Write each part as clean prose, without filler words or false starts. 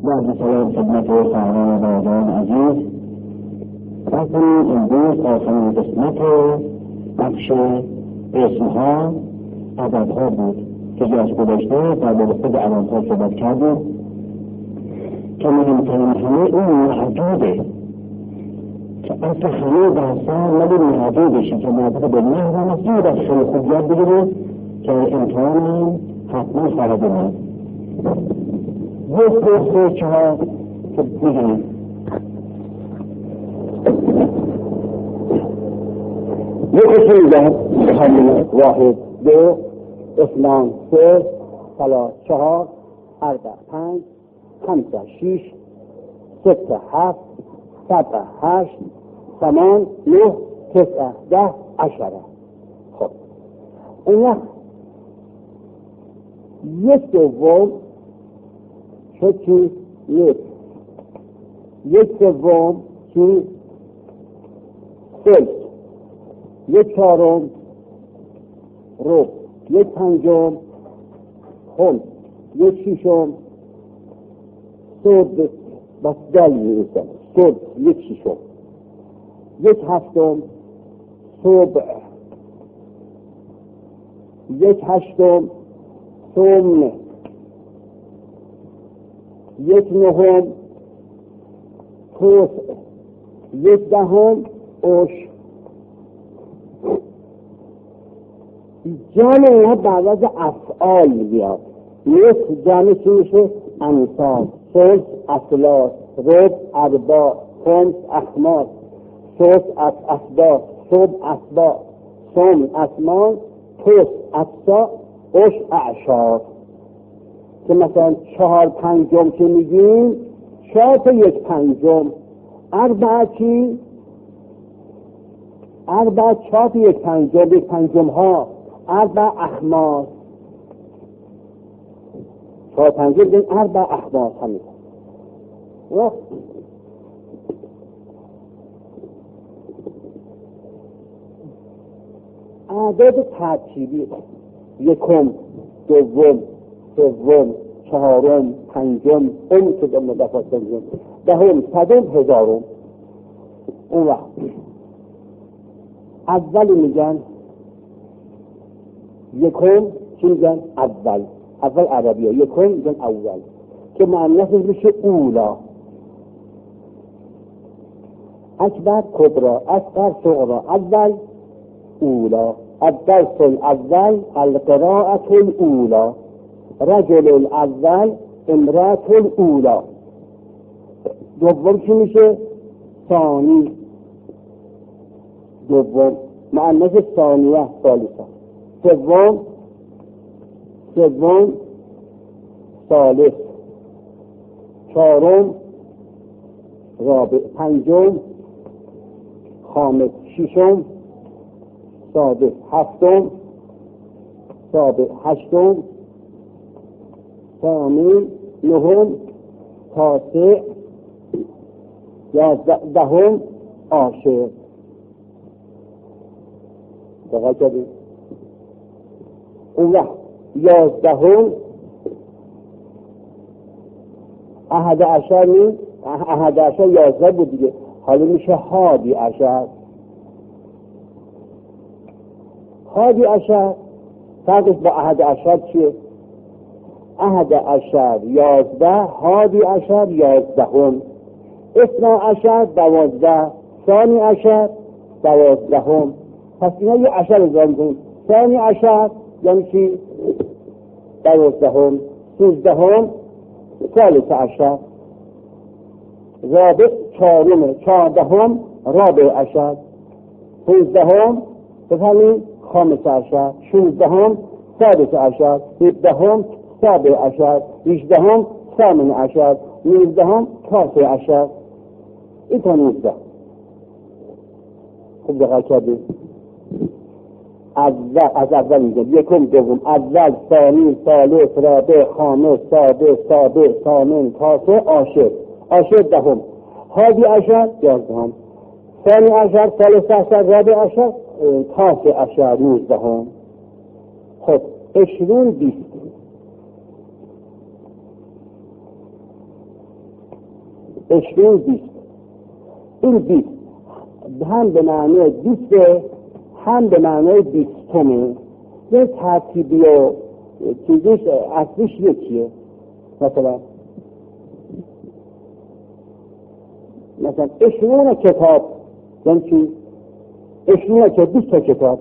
بعد سلام خدمت فرمان بازان عزیز. رفتیم امروز آخرین قسمت بخش اسمها عددها بود که جاش گذاشته در باب خود علامتها صحبت کردیم که مهمترین همه اون محدوده که اصل همه بحثا ولی محدودشی که مربوط به نحو و مسئول از خیلی خوب یاد بگیره که امتحان حتما خواهد اومد. یک دو سه چهار که میگیم یک اصول ده همین واحد دو اثنان سه ثلاث چهار اربع پنج خمسه شیش سته هفت سبعه هشت ثمان نه تسعه ده عشره. خب اون وقت یک دوم شد چی؟ یک دوم چی؟ ثلث، یک چهارم ربع، یک پنجم خمس، یک ششم سدس بس دل میرسن سدس یک ششم، یک هفتم سبع، یک هشتم ثمن، یک نهم تسع، یک دهم عشر. جان اینها بعد از افعال بیاد. نصف جانش میشه امثال، ثلث اثلاث، ربع ارباع، خمس اخماس، سدس اسباع، سبع اسباع، ثمن اثمان، تسع اجزاء، عشر اعشار. که مثلا چهار پنجم که میگیم چهار تا یک پنجم، اربع چی؟ اربع چهار تا یک پنجم ها، اربع اخماس، چهار پنجم بگیم اربع اخماس همین. اعداد ترتیبی یکم، دوم، سوم، چهارم، پنجم، اون که دم دفعه پنجم، دهم، صدم، هزارم. اون وقت اول میگن یکم چی میگن؟ اول عربی ها یکم میگن اول که معنیش میشه اولا، اکبر کبرا، اصغر صغرا، اول اولا، الدرس الاول القراءة الاولا، رجل الاول امرأة الاولا. دوم چی میشه؟ ثانی، دوم معنیش ثانیه، ثالثه. سوم ثالث، چهارم رابع، پنجم خامس، ششم سادس، هفتم سابع، هشتم ثامن، نهم تاسع، دهم عاشر. دقیق کردید؟ اون وقت یازدهم احد عشر نیست، احد عشر 11 بود دیگه، حالا میشه حادی عشر. حادی عشر فرقش با احد عشر چیه؟ احد عشر 11، حادی عشر 11، اثنا عشر 12، ثانی عشر 12. پس اینا یه عشر اضافه کنیم. ثانی عشر یعنی چی؟ 12، 13، ثالث عشر، رابع چهارم، 14 رابع عشر، 15 بفهمید خامس عشر، 16 سادس عشر، 17 سابع عشر، 18 ثامن عشر، 19 تاسع عشر. این تا 19. خوب دقیق کردید؟ از اول میگم یکم، دوم، اول، ثانی، ثالث، رابع، خامس، سادس، سابع، ثامن، تاسع، عاشر دهم، حادی عشر 11، ثانی عشر، ثالث عشر، رابع عشر، تاسع عشر 19. خب 20 20 این 20 هم به معنی 20 هم به معنی 20 یه ترتیبی و چیزش اصلیش یکیه. مثلا 20 کتاب یعنی چی؟ 20 تا کتاب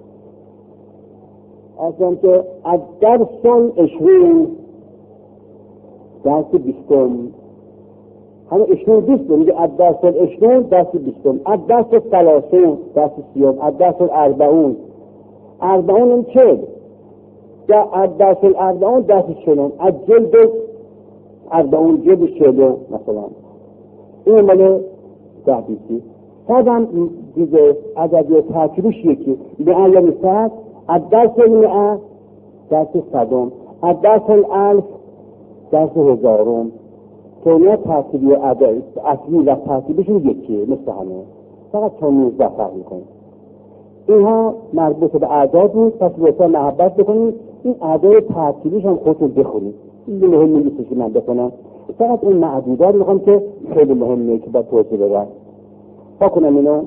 اصلا که از درس 20 درس 20 همه 20 میگه از درس 20 درس 20 از درس 30 درس 30 از درس 40 این چه؟ از درس 40 درس 40 از جلد 40 جلد 40 مثلا این ماله 10 هم دیگه عدد ترکیبش یکی به علم صد از درس 100 درس 100 از درس 1000 درس 1000 که اینا ترکیبی عدد اصلی و ترکیبشون یکیه مثل همه فقط تا 19 فرق میکنه. اینها مربوط به اعداد بود. پس لطفا محبت بکنید این اعداد ترکیبیش هم خودتون بخونید. این مهم نیست که من بخونم، فقط این معدودات میخوام که خیلی مهمه که باید توضیح بدم. با کنم اینو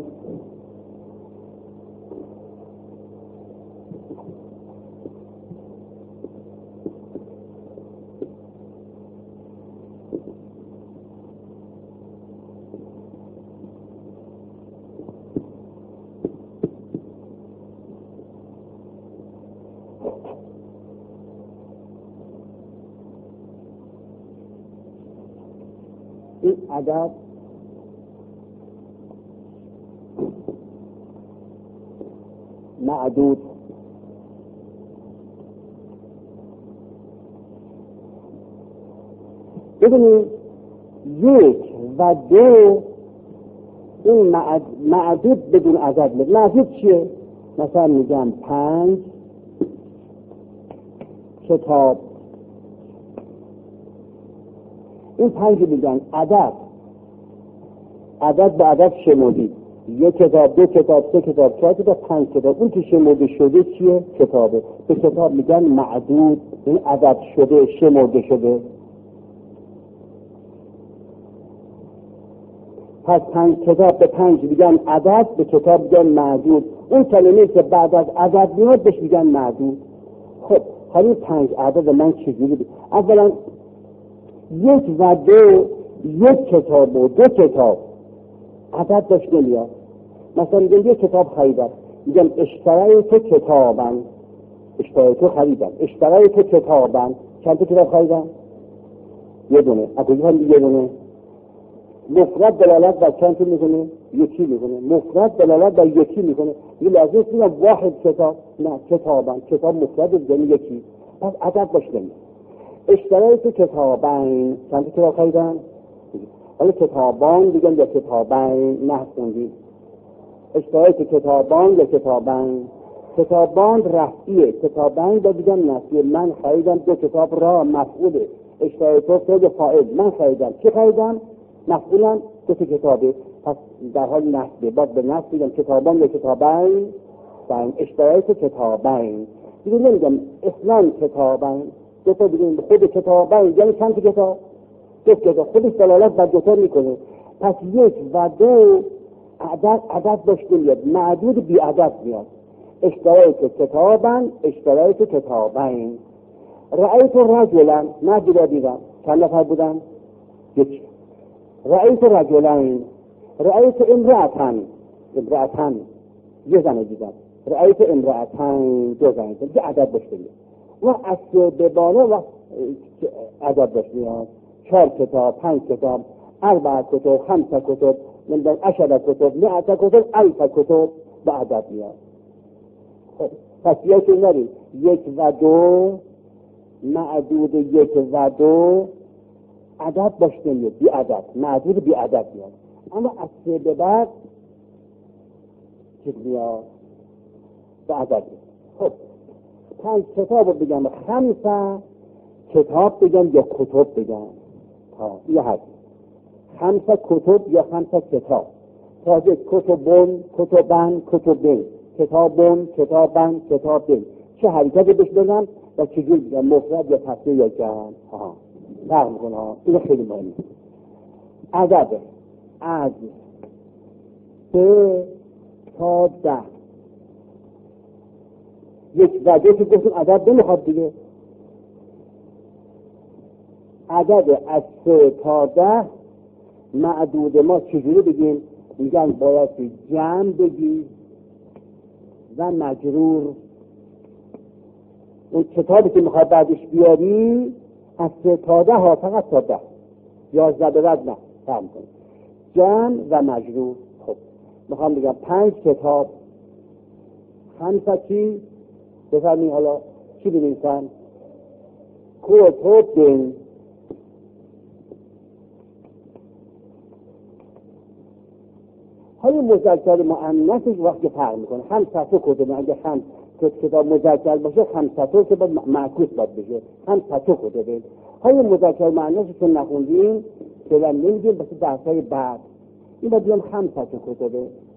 این عدد معدود ببینید 1 و 2 این معدود بدون عدد میاد. معدود چیه؟ مثلا میگم 5 کتاب. این 5 میگن عدد به عدد شمردی 1 کتاب 2 کتاب 3 کتاب 4 کتاب 5 کتاب. اون که شمرده شده چیه؟ کتابه. به کتاب میگن معدود، این عدد شده شمرده شده. پس 5 کتاب به 5 میگن عدد، به کتاب میگن معدود. اون کلمه که بعد از عدد میاد بهش میگن معدود. خب حالا 5 عدد من چجوری اولا 1 و 2 1 کتاب و 2 کتاب عدد داشت نمیاد. مثلا میگم 1 کتاب خریدم، میگم اشتریت کتابن، اشتریت خریدم، اشتریت کتابن. چند تا کتاب خریدم؟ یه دونه. اگه یه دونه مفرد دلالت بر چند تا میکنه؟ یکی میکنه. مفرد دلالت بر یکی میکنه. یه لازم است بگم واحد کتاب، نه کتابن، کتاب مفرد یعنی یکی. پس عدد باش نمیاد. اشتریت کتابن، چند تا کتاب خریدم؟ حالا کتابان دیگم یا کتابن نه خوندی. اشتریت کتابان یا کتابن. کتابان رفعیه، کتابن با دیگم نفیه. من خریدم 2 کتاب را مفعوله. اشتریت فعل فاعل، من خریدم. چی خریدم؟ مفعولم 2 کتابه. پس در حال نفیه، باز به نفی دیگم کتابان یا کتابن. اشتریت کتابن دیگه نمیگم اصلا کتابن. 2 تا دیگه خود کتابن یعنی چند کتاب؟ 2 کتاب. خودش دلالت بر 2 تا میکنه. پس 1 و 2 عدد داشته میاد، معدود بی عدد میاد. اشتریت کتابن، اشتریت کتابن. رأیت رجلا، نه دیدم. چند نفر بودن؟ 1. رأیت رجلین، رأیت امرأتن، یه زن دیدم. رأیت امرأتن، 2 زن دیدم. یه عدد داشته میاد. و از به بالا و عدد داشته میاد. 4 کتاب، 5 کتاب، 4 کتاب، 5 کتاب، 10 کتاب، 100 کتاب، 1000 کتاب به عدد میاد. پس یکی نرید 1 و 2 معدود 1 و 2 عدد باش نمیاد، بی عدد، معدود بی عدد میاد. اما از 3 به بعد چیز میاد به عدد میاد. خب 5 کتاب رو بگم، 5 کتاب بگم یا کتب بگم؟ یا هست 5 کتب یا 5 کتاب. تازه کتبون، کتبن، کتبین، کتابون، کتابن، کتابین. چه حرکتی بهش بگم و چجور بگم؟ مفرد یا تصریح یا جمع؟ فرق میکنه. این خیلی مهمه. عدد از 3 تا 10. یک وجه که گفتیم عدد نمیخواد دیگه. عدد از 3 تا 10 معدود ما چجوری بگیم؟ میگن باید جمع بگی و مجرور. اون کتابی که میخواد بعدش بیاری از 3 تا 10 ها، فقط تا 10، 11 به بعد نه، فهم کنید جمع و مجرور. خب میخوام بگم 5 کتاب 5 چی؟ بفرمین حالا چی بنویسن؟ کتب. حالا مذکر مؤنثش وقتی فرق میکنه. 500 کتب، اگه 5 کتاب مذکر باشه 500 که باید معکوس باید بشه 500 کتب. حالا مذکر مؤنثش که نخوندیم فعلا نمیگیم، بس درسای بعد این باید بگیم 500 کتب.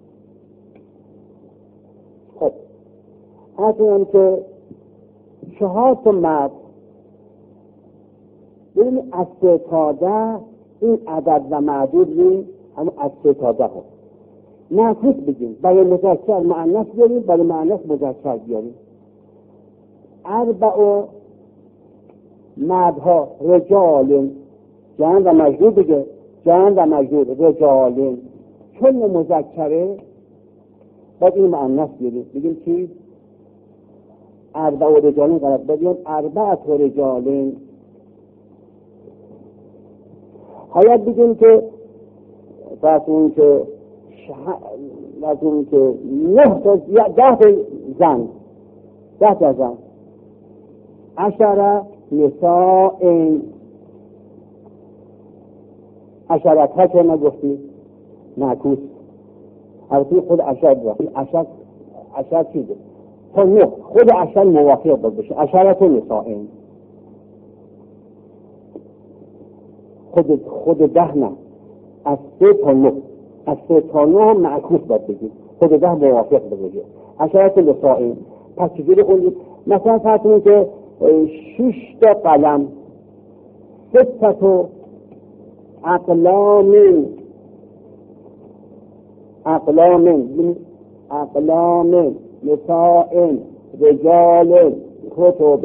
خب اصلا که 4 تا مرد ببینید از 3 تا 10 این عدد و معدود نیست، همون از 3 تا 10 هست. معکوس بگیم، برای مذکر مؤنث بیاریم، برای مؤنث مذکر بیاریم. 4 مردها رجال، جمع و مجرور بگه، جمع و مجرور رجال، چون مذکره باید این مؤنث بیاریم، بگیم چی؟ 4 رجال غلط، بگیم 4 رجال. حالا بگیم که پس اون که 9 تا 10 زن 10 نساء. عشرتها که نگفتی معکوس، البته خود عشر بود، عشر چیزه تا 9 خود عشر موافق بود بشه، عشرت نساء. خود 10 نه، از 3 تا 9، از 3 تا 9 هم معکوس باید بگیم، خود 10 موافق بگیم. عشرت نساء. پس چجوری خوندیم؟ مثلا فرض کنید که 6 تا قلم، 6 تا اقلام نساء رجال کتب.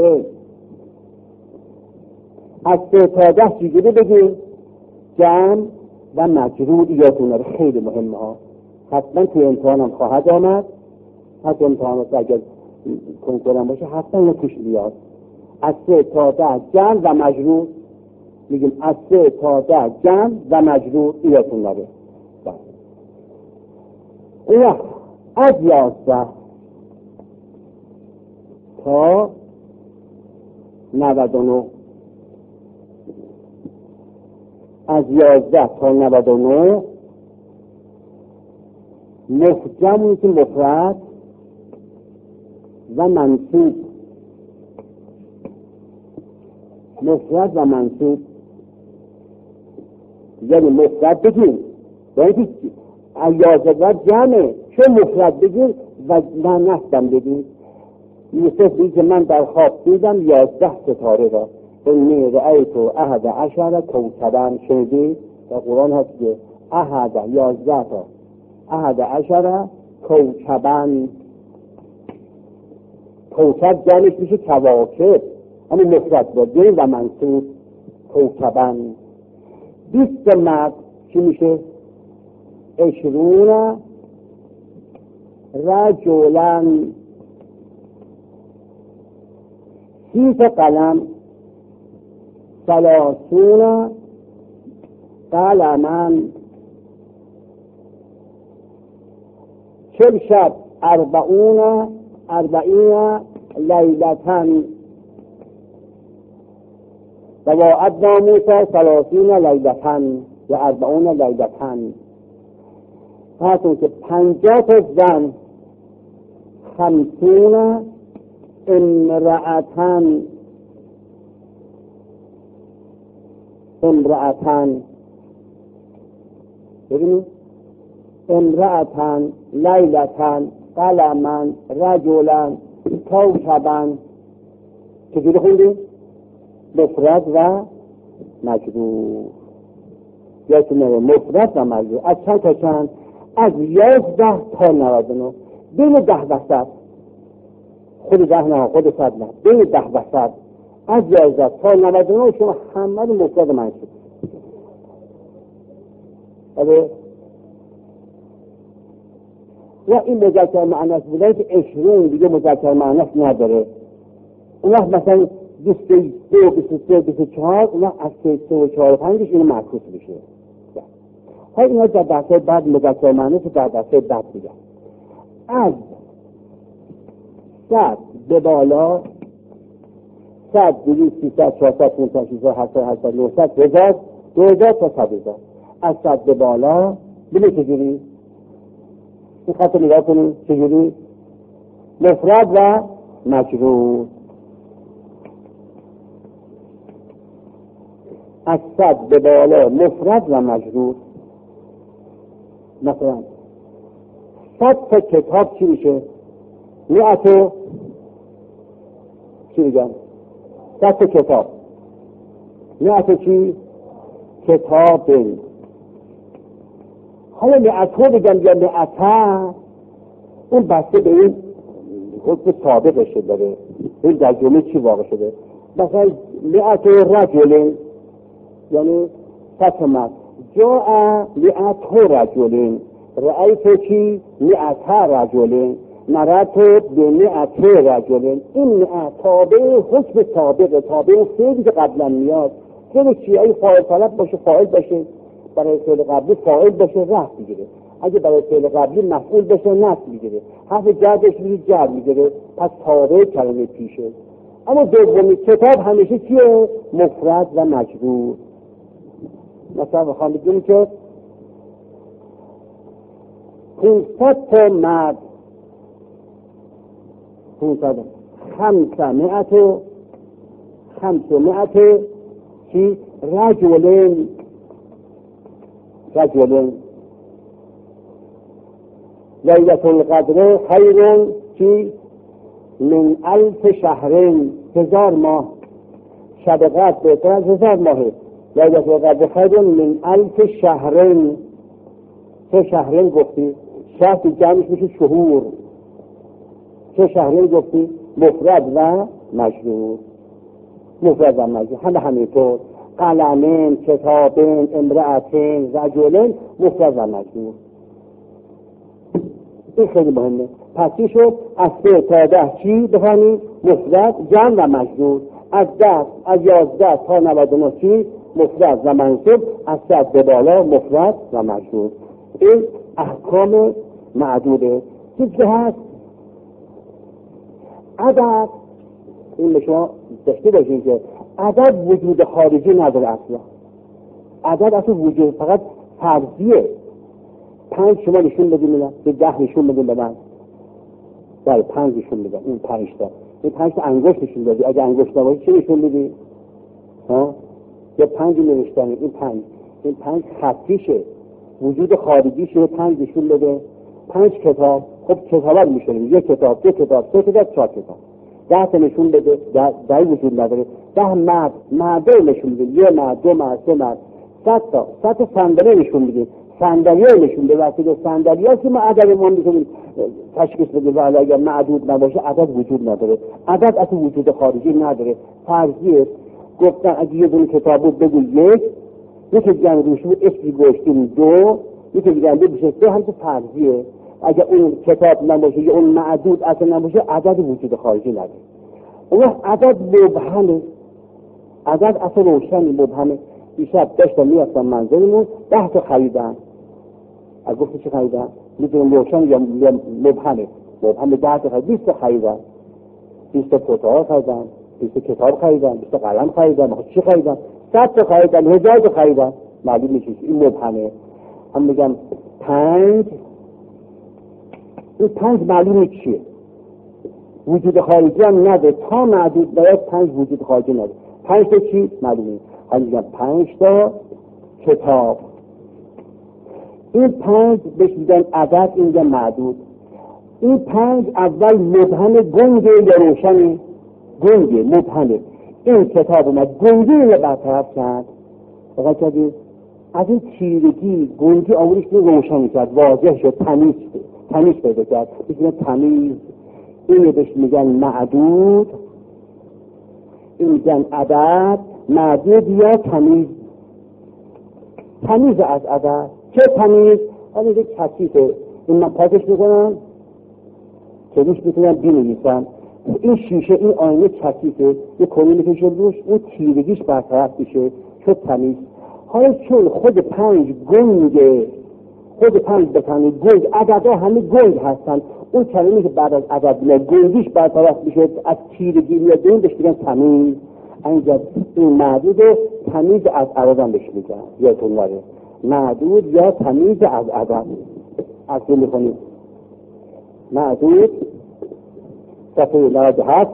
از 3 تا 10 چجوری بگیم؟ جمع و مجرور. یادتونه رو خیلی مهمه ها، حتما توی امتحانم خواهد آمد، حتی امتحانات اگر کنکورم باشه حتما اینو توش بیاد. از 3 تا 10 جمع و مجرور میگیم، از 3 تا 10 جمع و مجرور. یادتون نره. اون وقت از 11 تا 99، از 11 تا 99 مفجم که مفرد و منصوب، مفرد و منصوب. یعنی مفرد بگیم باید از 11 جمعه، چون مفرد بگیم و نصبم بگیم. یوسف میگه من در خواب دیدم 11 ستاره را، اینی رأیت 11 کوکبا. شنیدی؟ در قرآن هست که 11 تا 11 کوکبا. کوکب جمعش میشه کواکب، همین مفرد بود، جمع و منصوب کوکبا. 20 مرد چی میشه؟ 20 رجلا. 30 قلم 30 قلما. 40 شب 40 لیلتا. و وعدنا موسی 30 لیلتا و 40 لیلتا. همون که 50 تا زن 50 امرأتن. ببینید امرأتن لیلتن قلما رجلا کوکبا. چجوری خوندیم؟ مفرد و مجرور. یادتونه مفرد و مجرور از چند تا چند؟ از 11 تا 99. بین 10 و 100 خود 10 نه خود 100 نه، بین 10 و 100 از 11 تا 99 شما همه رو مفرد و منصوب. و این مذکر مؤنث بوده که 20 دیگه مذکر مؤنث نداره. اون وقت مثلا 22 23 24 اون وقت از 3 و 4 و 5 اینو معکوس میشه. ها اینا در دسته بعد مذکر مؤنث در دسته بعد میگن. از 100 به بالا 100 200 300 400 500 600 700 800 900 1000 2000 تا 100000 از 100 به بالا ببین چجوری این خط نگاه کنیم چجوری مفرد و مجرور. از 100 به بالا مفرد و مجرور. مثلا 100 تا کتاب چی میشه؟ 100 چی میگن؟ 100 تا کتاب 100 چی؟ کتاب. حالا 100 بگم یا 100 اون بسته به این حکم سابقشه داره. این در جمله چی واقع شده؟ مثلا 100 رجل یعنی 100 مرد جاء 100 رجل رأیت چی 100 رجل مررت به 100 رجل. این 100 تابع حکم سابقه، تابع فعلی که قبلا میاد. فعل چی؟ اگه فاعل طلب باشه فاعل باشه، برای فعل قبلی فاعل باشه رفع میگیره، اگه برای فعل قبلی مفعول باشه نصب میگیره، حرف جرش میگیره جر میگیره، پس تابع کلمه پیشه. اما دومی کتاب همیشه چیه؟ مفرد و مجرور. مثلا بخوام بگیم که 500 تا مرد 500 500 چی؟ رجلین لیلة القدر خیر چی؟ من 1000 شهر 1000 ماه. شب قدر بهتر از 1000 ماهه. لیلة القدر خیر من 1000 شهر. چه شهرین گفتی؟ شهر جمعش میشه شهور. چه شهرین گفتی؟ مفرد و مجرور. مفرد و مجرور همینطور. قلمین، کتابین، امرأتین، رجلین، مفرد و مجرور. این خیلی مهمه. پس چی شد؟ از 3 تا 10 چی بفهمید؟ مفرد، جمع و مجرور. از 10 از 11 تا 99 چی؟ مفرد و منصوب. از 100 به بالا مفرد و مجرور. این احکام معدوده. چیزی که هست عدد، این به شما داشته باشین که عدد وجود خارجی نداره اصلا. عدد اصلا وجود فقط فرضیه. 5 شما نشون بدیم میدن، به 10 نشون بدیم به من. بله 5 نشون میدن. این 5 تا. این 5 تا انگشت نشون دادی. اگه انگشت نباشه چی نشون بدی؟ ها؟ یا 5 نوشتن. این 5. این 5 خطیشه. وجود خارجیشه. 5 نشون بده. 5 کتاب. خب کتابا میشونیم. 1 کتاب، 2 کتاب، 3 کتاب، 4 کتاب. 10 تا نشون بده. 10 وجود نداره. 10 مرد نشون بده. 1 مرد، 2 مرد، 3 مرد. 100 تا صندلی نشون بده. صندلی نشون بده. وقتی صندلی هست که ما عدد ما میتونیم تشخیص بدیم. ولی اگر معدود نباشه عدد وجود نداره. عدد اصلا وجود خارجی نداره. فرضیه. گفتن اگه یه دونه کتاب بود بگو 1، یکی دیگه روش بود اسمی گوشتیم 2، یکی دیگه بشه 3. همچه فرضیه. اگر اون کتاب نباشه یا اون معدود اصلا نباشه عدد وجود خارجی نداره. اون عدد مبهمه. عدد اصلا روشنی مبهمه. دیشب داشتم میرفتم منزلمون 10 تا خریدن. از گفت چه خریدن؟ میدونم روشن یا مبهمه. مبهمه 10 تا خریدن. 20 تا خریدن. 20 تا پرتقال خریدن. 20 تا کتاب خریدن. 20 تا قلم خریدن. چی خریدن؟ 100 تا خریدن. 1000 تا خریدن. معلوم میشه این مبهمه. هم میگم 5. این 5 معلومه چیه؟ وجود خارجی هم نداره. تا معدود باید 5 وجود خارجی نداره. 5 تا چی؟ معلومه. هم میگم 5 تا کتاب. این 5 بهش میگن عدد، این میگن معدود. این 5 اول مبهم گنگه یا روشنه؟ گنگه، مبهمه. این کتاب اومد گنگه رو برطرف کرد. فقط کردی از این تیرگی گنجی آموزش رو روشن کرد، واضح شد، تمیز پیدا کرد. میگن تمیز، اینو بهش میگن معدود، این میگن عدد. معدود یا تمیز از عدد. چه تمیز؟ حالا یک کثیفه، این من پاکش میکنم که روش میتونم بنویسم. این شیشه، این آینه کثیفه، یه کنی میکشه روش، این تیرگیش برطرف میشه، شد تمیز. حالا چون خود پنج بکنید گنج، عددها همه گنج هستن، اون کلمه که بعد از عدد میاد گنجیش برطرف میشه، از تیرگی میاد، این بهش میگن تمیز. اینجا این معدود تمیز از عدد هم بهش میگن، یادتون نره، معدود یا تمیز از عدد. اصلا میخونید معدود صفحه 97.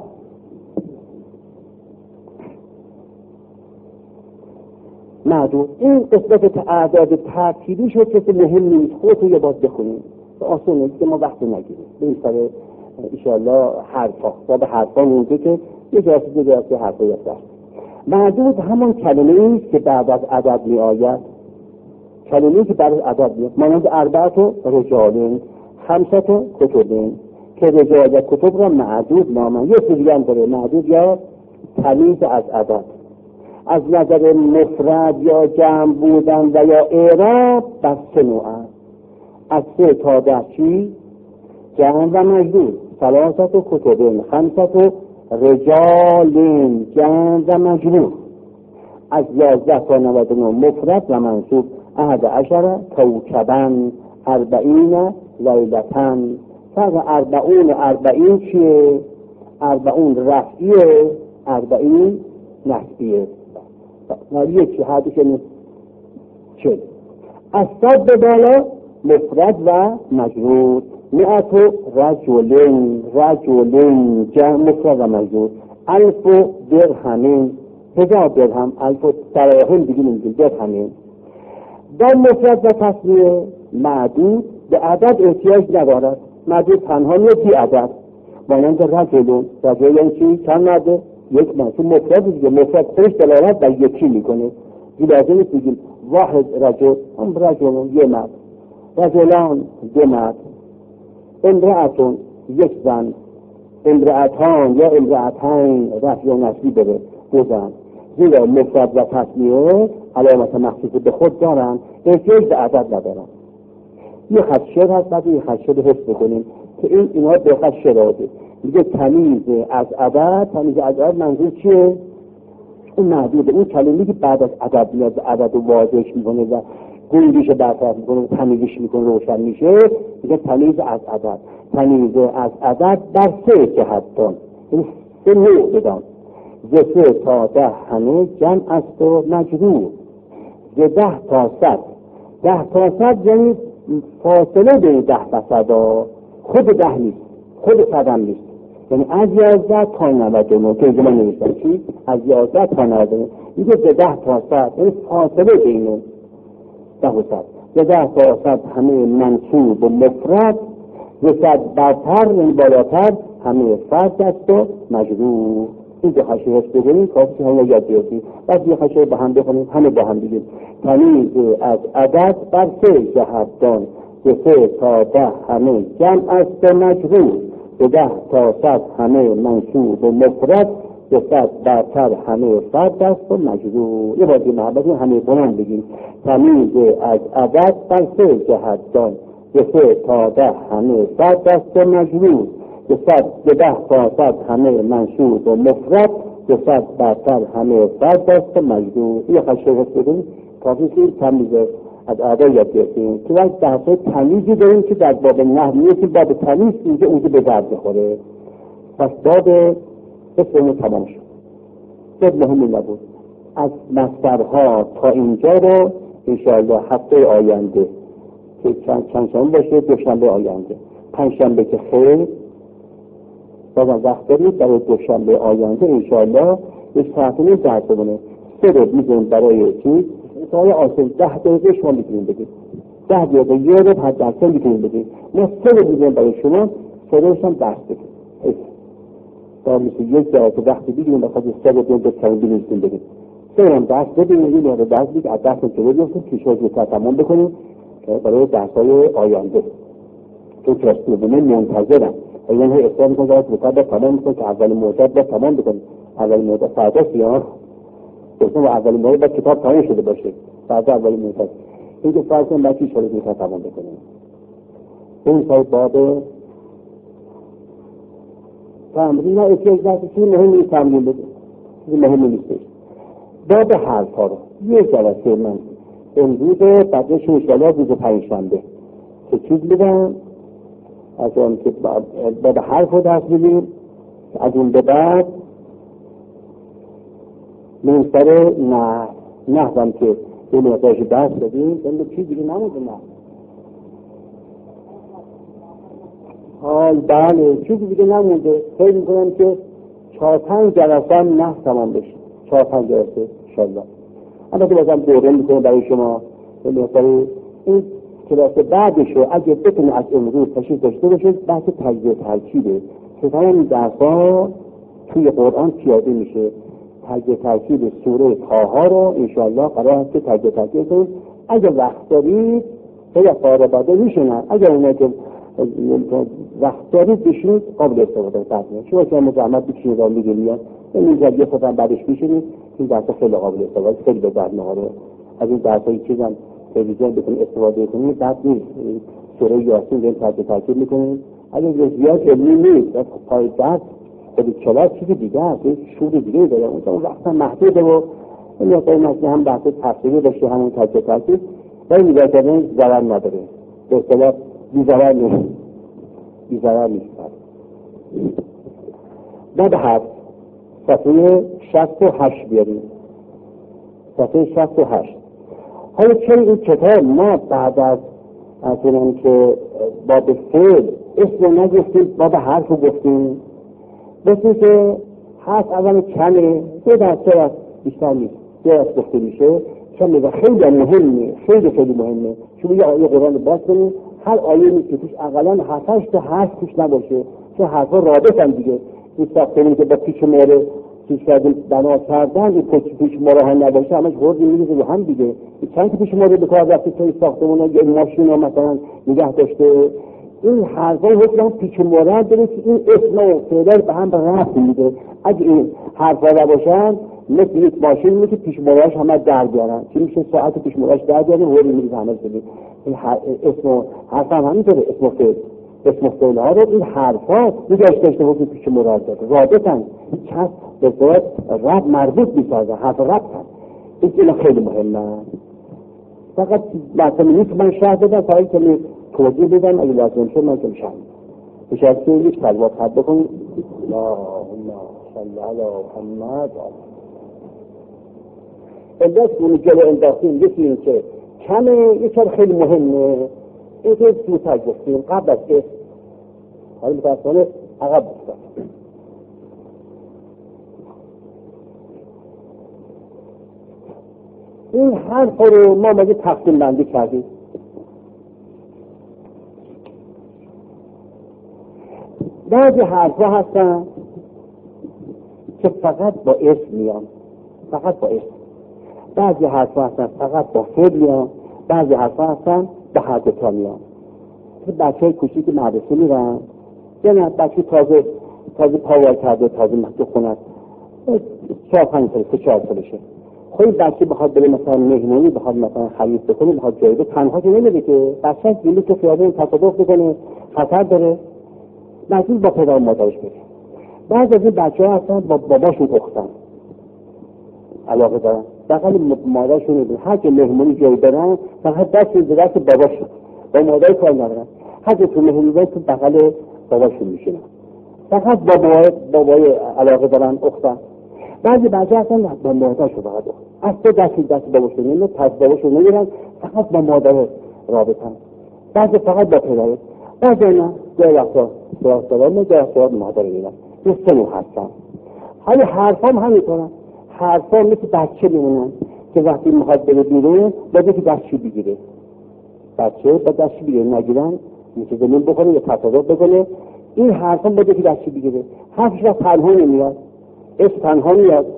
معدود این قسمت اعداد ترتیبی شد که مهم نیست، خودتون یه باز بخونید، آسونه که ما وقت نگیریم. بریم سر انشاءالله حرفا، باب حرفا مونده که یه جلسه حرفا یفته. معدود همون کلمه ایست که بعد از عدد می آید، کلمه‌ای که بعد از عدد میاد، مانند 4 رجال 5 کتب، که رجال و کتب را معدود نامند. یه دیگه هم داره، معدود یا تمیز از عدد. از نظر مفرد یا جمع بودن و یا اعراب بر 3 نوع است. از 3 تا 10 چی؟ جمع و مجرور. 3 کتب 5 رجال جمع و مجرور. از 11 تا 99 مفرد و منصوب. 11 کوكبا 40 لیلة. فرق 40 و 40 چیه؟ 40 رفعیه، 40 نسبیه. ناریه چی؟ حدش چه؟ از 100 به بالا مفرد و مجرور. 100 رجل جمع مفرد و مجرور. 1000 درهم 1000 درهم، 1000 دراهم دیگه نمیگیم، درهمه. در مفرد و تثنیه معدود به عدد احتیاج ندارد. معدود تنها یکی عدد، مانند رجل یعنی چی؟ چند مرده؟ یک مرد. مفرد دیگه، مفرد خودش دلالت بر یکی میکنه. لازم نیست بگیم واحد رجل، هم رجل یک مرد، رجلان 2 مرد، امرأتون 1 زن، امرأتان یا امرأتین رفع و نصبی بره 2 زن. زیرا مفرد و تثنیه علامت مخصوص به خود دارن، احتیاج به عدد ندارن. یه خط شعر هست، بعد یه خط شعر حفظ بکنیم که اینا به خط شعر هاده. میگه تمیز از عدد. تمیز از عدد منظور چیه؟ اون محدوده، اون کلمه‌ای که بعد از عدد میاد، عدد رو واضحش میکنه و گنجش برطرف میکنه، تمیزش میکنه، روشن میشه. میگه تمیز از عدد. تمیز از عدد در 3 جهت دان، این 3 نوع بدان. ز 3 تا 10 همه جمع است و مجرور. ز 10 تا 100 10 تا 100 یعنی فاصله بین 10 و 100 خود 10 نیست، خود 100 هم نیست، یعنی از 11 تا 99 که اینجا من نوشتم چی؟ از 11 تا 99 میگه ز 10 تا 100 یعنی فاصله بین 10 و 100. ز 10 تا 100 همه منصوب و مفرد. ز 100 برتر یعنی بالاتر همه فرد است و مجرور. این دو خشایش هست بگیریم کافی همه یاد بیاریم. بعد یه خشایش با هم بخونیم، همه با هم بگیم. تمیز از عدد بر 3 جهت دان. ز 3 تا 10 همه جمع است و مجرور. ز 10 تا 100 همه منصوب و مفرد. ز 100 برتر همه فرد است و مجرور. یه بازی محبت همه با هم بگیم. تمیز از عدد بر 3 جهت دان. ز 3 تا 10 همه فرد است و مجرور. ز 10 تا 100 همه منصوب و مفرد. ز 100 برتر همه فرد است و مجرور. یه خشایش بدیم کافی که تمیز از اعداد یاد گرفتیم که باید بحثای تمیزی داریم که در باب نحو نیست که باب تمیز اونجا به درد بخوره. پس باب اسممون تمام شد. باب مهمی نبود. از مصدرها تا اینجا رو انشاءالله هفته آینده که چند شنبه باشه، دوشنبه آینده، پنجشنبه که خیر بازم وقت دارید، برای دوشنبه آینده انشاءالله یک ساعتونی درس بونه. 3 رو میزنیم برای چی؟ سوال آسان 10 دقیقه شما میتونیم بگید، 10 دقیقه یه رو حد درسته میتونیم بگید. ما 3 رو میزنیم برای شما، 3 روش هم درس بگید. تا مثل یک جلسه وقتی بگیریم بخواهد 3 رو بگیم بکنیم بگید. سرم دست بدیم این رو دست بید از دست جلو بیفتیم پیشا زودتر تمام بکنیم برای درس‌های آینده. تو کلاس دومه منتظرم یعنی اصلا میکنم دارد زودتر باید تمام میکنم که اول مدت باید تمام بکنیم. اول مدت فردا سیاه بسیم و اول مدت باید کتاب تمام شده باشه. فردا اول مدت این که فرض کنیم باید چی شده زودتر تمام بکنیم. این سایت باب تمرین ها احتیاج دست چیزی مهم نیست تمرین بده چیزی مهم نیستش. باب حرف ها رو یه جلسه من امروز بعدش انشاءالله روز پنجشنبه که چیز بدم از اون که باب حرف رو درس بدیم از اون به بعد من سر نحوم که این مقدارش درس بدیم این چیز دیگه نمونده نه بله چیزی دیگه نمونده. فکر میکنم که 4-5 جلسه هم نه تمام بشه 4-5 جلسه انشاءالله. البته بازم دوره میکنم برای شما این کلاس بعدش رو اگه بتونه از امروز تشریف داشته باشید بحث تجزیه ترکیبه که تمام درس‌ها توی قرآن پیاده میشه. تجزیه ترکیب سوره طه رو انشاءالله قرار است که تجزیه ترکیب کنید. اگه وقت دارید خیلی فارغ‌باده میشنن اگر اونا که وقت دارید بشینید قابل استفاده ترجمه شما که مزاحمت بکشید و میگید این جدیه خودم بعدش میشینید این درس خیلی قابل استفاده خیلی به درد نهاره. از این درسایی چیزم تلویزیون بتونید استفاده کنید بعد نیست سوره یاسین رو ترکیب میکنید. اگه زیاد علمی نیست پای درس خود کلاس چیزی دیگه است شور دیگه داره اون وقت محدوده و این مثلا هم بحث تفسیری داشته همون ترکیب ولی نگاه کردن ضرر نداره به اصطلاح بی‌ضرر نیست. بعد هست صفحه 68 بیاریم صفحه 68. حالا چون این کتاب ما بعد از اون که باب فعل اسم نگفتیم باب حرف رو گفتیم بسید که حرف اول کمه 2 درصد بیشتر نیست 2 درصد گفته میشه کمه و خیلی مهمه خیلی مهمه. چون یه آیه قرآن رو باز کنیم هر آیه نیست که توش اقلا 7-8 تا حرف توش نباشه چون حرفا رابط هم دیگه این ساختمونی که با پیچ مهره چیز کردیم بنا کردن این پیچ مهره هم نباشه همش خوردی میریزه رو هم دیگه چند که پیچ مهره به کار رفته توی ساختمون یه ماشین ها مثلا نگه داشته این حرفا حکم پیچ مهره داره که این اسم و فعل به هم ربط میده. اگه این حرفا نباشن مثل یک ماشین که پیش مهره‌اش همه در بیارن چی میشه ساعت پیش مهره‌اش در بیارن هوری میریزه همه شده. این اسم حرف هم همینطوره اسم فعل ها رو این حرفا نگهش داشته حکم پیش مهره داره رابطن کس به صورت رب مربوط میسازن حرف ربطن این خیلی مهمه. فقط مثلا نیست من شرح بدم تا اینکه توضیح بدم اگه لازم شد من که میشم بشرط که یک کلمات حد بکنید اللهم صل علی محمد. انداز کنی جلو انداختیم یکی این که کمه یه کار خیلی مهمه این که زودتر گفتیم قبل از اسم حالا متاسفانه عقب بستم این حرف رو ما مگه تقسیم بندی کردیم. بعضی حرفا هستن که فقط با اسم میان فقط با اسم. بعضی حرفا هستن فقط با فعل میان بعضی حرفا هستن با هر دو تا میان. بچه‌های کوچیک مدرسه میرن یا نه بچه تازه پاور کرده تازه خونه 4-5 سالشه خب این بچه بخواد بره مثلا مهمونی بخواد مثلا خرید بکنه بخواد جایی تنها که نمیده که بچه دیگه که خیابون تصادف بکنه خطر داره مجبور با پدر و مادرش بره. بعضی از این بچه‌ها هستن با باباشون اختن علاقه دارن بغل مادرشون میدن هر که مهمونی جایی برن فقط دست باباشون با مادر کار ندارن هر که تو مهمونی برن تو بغل باباشون میشینن فقط بابای علاقه دارن اختن. بعضی بچه‌ها هستن با مادرشون فقط اصلا دست باباشون نمیدن پس باباشون نمیدن فقط با مادر رابطن. بعضی فقط با پدر بعضی نه جای وقتا دارن مادر میدن این سنو هستن. حالا حرفام همینطورن حرفا مثل بچه میمونن که وقتی میخواد بره بیرون باید که دستشو بگیره بچه با دستشو بگیره نگیرن میشه زمین بکنه یا تصادف بکنه این حرفا باید که دستشو بگیره حرفش وقت تنها نمیاد اسم تنها میاد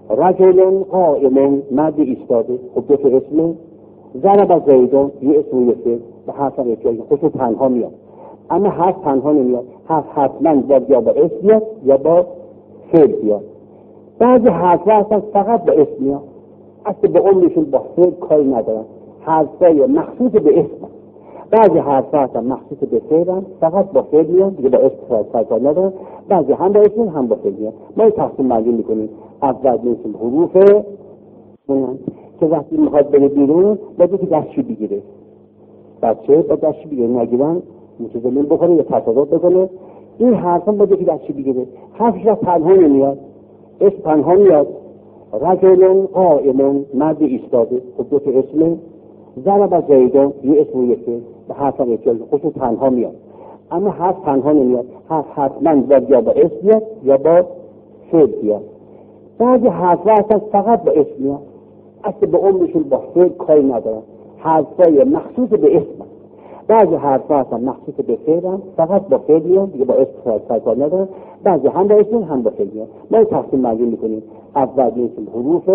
رجل قائم، مرد ایستاده. خب دو تا اسم، ضرب زیدون یه اسم و یه فعل به حرف احتیاج خودشون تنها میاد، اما حرف تنها نمیاد، حرف حتما باید یا با اسم بیاد یا با فعل بیاد. بعضی حرفا اصلا فقط با اسم میاد، اصلا به عمرشون با فعل کاری ندارن، حرفای مخصوص به اسم. بعضی حرفا اصلا مخصوص به فعل فقط با فعل میاد، دیگه با اسم کاری ندارن. بعضی هم با اسم هم با فعل میاد. ما تقسیم بندی میکنیم. اول میشیم حروف که وقتی میخواد بره بیرون باید که دستشو بگیره. بچه با دستشو بگیره، نگیرن متظلم بکنه یا تصادف بکنه. این حرفا باید که دستشو بگیره. حرفش را تنها نمیاد، اسم تنها میاد. رجل قائم، مرد ایستاده. خب دو تا اسم، ضرب زیدون یه اسم و یه فعل به حرف احتیاج خودشون تنها میاد، اما حرف تنها نمیاد، حرف حتما باید یا با اسم بیاد یا با فعل بیاد. بعضی حرفا اصلا فقط با اسم میاد، اصلا به عمرشون با فعل کاری ندارن، حرفای مخصوص به اسم. بعضی حرفا اصلا مخصوص به فعل فقط با فعل میاد، دیگه با اسم کاری ندارن. بعضی هم با اسم هم با فعل میاد. ما تقسیم بندی میکنیم. اول میشیم حروف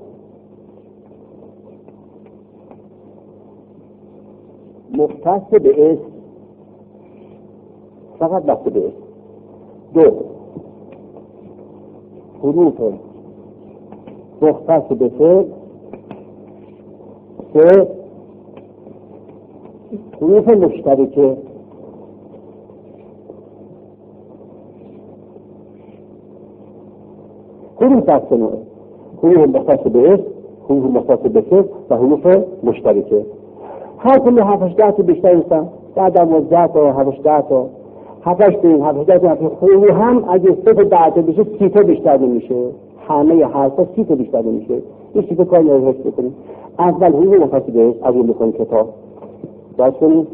مختص به اسم، فقط بسته به اسم. دو، حروف مختص به فعل. سه، حروف مشترکه. حروف دست نوعه، حروف مختص به اسم، حروف مختص به فعل و حروف مشترکه. هر کلی 7-8 تا بیشتر نیستن، بعد 12 تا 7-8 تا 7-8 تا حروف هم اگه 3 تا 10 تا بشه 30 تا بیشتر نمیشه. همه حرفا 30 تا بیشتر نمیشه. این 30 تا کاری نداره بکنیم. اول حروف مختص به اسم از اون بخونیم کتاب. باز کنیم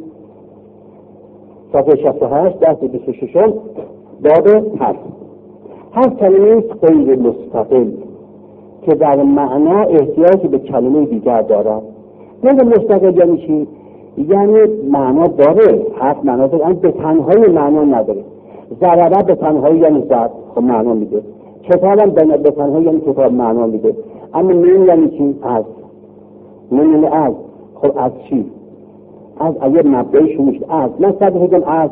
صفحه 68 درس 26 باب حرف. هر کلمه غیر مستقل که در معنا احتیاج به کلمه دیگر دارد. غیر مستقل یعنی چی؟ یعنی معنا داره، حرف معنا داره، اما به تنهایی معنا نداره. ضربه به تنهایی یعنی ضرب، خب معنا میده. کتاب هم به تنهایی یعنی کتاب معنا میده. اما نون یعنی چی؟ از. نون از، خب از چی؟ از اگر مبدأی شروع شد از، مثلا بگم از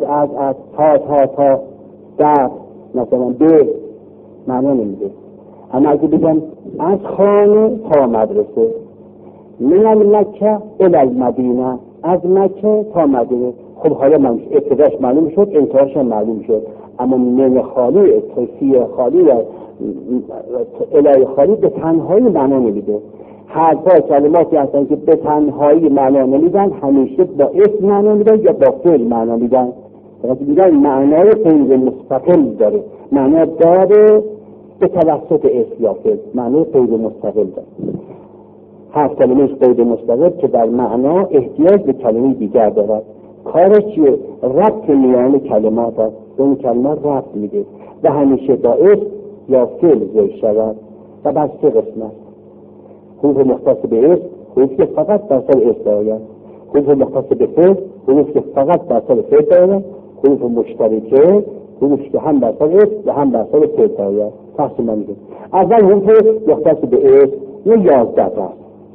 تا در، مثلا به معنا نمیده. اما اگه بگم از خانه تا مدرسه، من المکه الی المدینه، از مکه تا مدینه، خب حالا من ابتداش معلوم شد، انتهاش هم معلوم شد. اما من خالی، توصیه خالی و الی خالی به تنهایی معنا نمیده. حرفا کلماتی هستن که به تنهایی معنا نمیدن، همیشه با اسم معنا میدن یا با فعل معنا میدن. وقتی میگن معنای غیر مستقل داره، معنا داره به توسط اسم یا فعل، معنای غیر مستقل داره. هر کلمه غیر مستقل که در معنا احتیاج به کلمه دیگر دارد. کارش چیه؟ ربط میان کلمات است. اون کلمات ربط میده و همیشه با اسم یا فعل ذکر شود و بر 3 قسمت. حروف مختص به اسم، حروف که فقط بر سر اسم دارند. حروف مختص به فعل، حروف که فقط بر سر فعل دارند. حروف مشترکه، حروف که هم بر سر اسم و هم بر سر فعل دارند. تقسیم می‌کنیم. اول حروف مختص به اسم 11 است.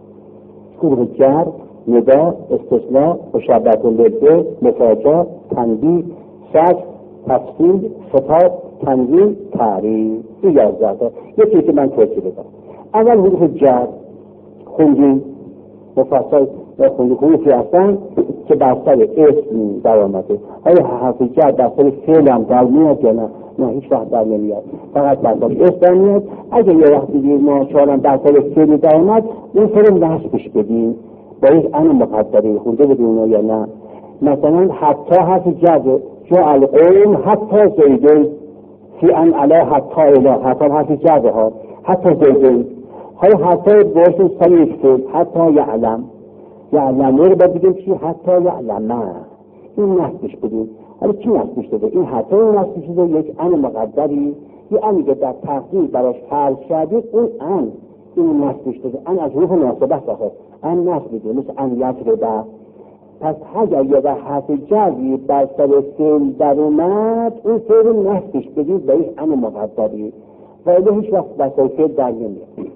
حروف جر، ندا، استثناء، مشبهة بالفعل، مفاجاه، تنبیه، شرط، تفصیل، خطاب، تنظیم، تعریف. 11 است. یکی که من توضیح بدم. اول حروف جر خوندیم، مفصل خوندیم. حروفی هستن که بر سر اسم در آمده. آیا حرف جر بر سر فعل هم در میاد یا نه؟ نه، هیچ وقت در نمیاد، فقط بر سر اسم در میاد. اگه یه وقتی دیر ما شارم بر سر فعل در آمد، این فعل نصبش بدیم با یک ان مقدره خونده بدیم یا نه. مثلا حتی حرف جر، جاء القوم حتی زیدون، فی ان علا حتی اله، حتی حرف جر ها، حتی زیدون. های حتی باشون سریع شد، حتی یعلم، یعلمه رو باید بگیم چی؟ حتی یعلمه. این نصبش بدیم. حالا چی نصبش داده؟ این حتی این نصبش داده یک ان مقدری، یه انی که در تقدیر براش فرض شده، اون ان این نصبش داده. ان از حروف مناسبت آخر ان نصب داده، مثل ان یطربه. پس اگر یه حرف جری بر سر فعل در اومد، اون فعل نصبش بدیم با یک ان مقدری و اله هیچ وقت بر سر فعل در نمیاد.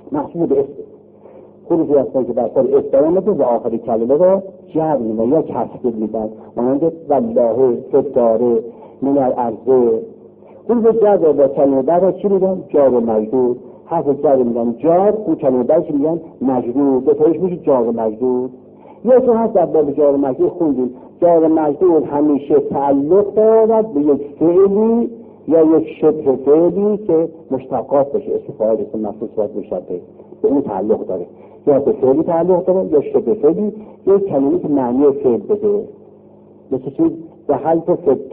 محصول به اسم خروجی هستن که بر سر اسم آمده و آخر کلمه را جر می‌کنن یا کسر می‌کنن، مانند والله فداره من الارض. خروج جر با کلمه بعد چی میگن؟ جار و مجرور. حرف جر میگن جار، اون کلمه بعد میگن مجرور، دو تایش میشه جار و مجرور. یا تو هست در باب جار و مجرور خوندیم جار و مجرور همیشه تعلق دارد به یک فعلی یا یک شبه فعلی که مشتقات بشه، اسم فاعل اسم مفعول صفت مشبه به اون تعلق داره، یا به فعلی تعلق داره یا شبه فعلی یا کلمه‌ای که معنی فعل بده. مثل چیز دخلت